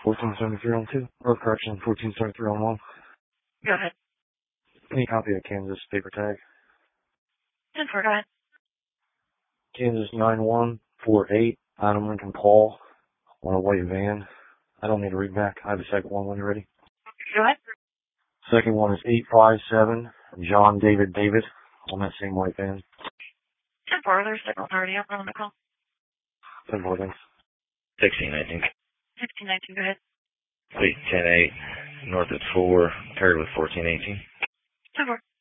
1473 on 2, or correction, 1473 on 1. Go ahead. Any copy of Kansas paper tag? 10-4, go ahead. Kansas 9148, Adam Lincoln Paul, on a white van. I don't need to read back. I have a second one when you're ready. Go ahead. Second one is 857, John David David, on that same white van. 10-4, there's signal already up on the call. 10-4, thanks. 1619. 1619, go ahead. Fleet 10-8, north at 4, paired with 1418. 10-4.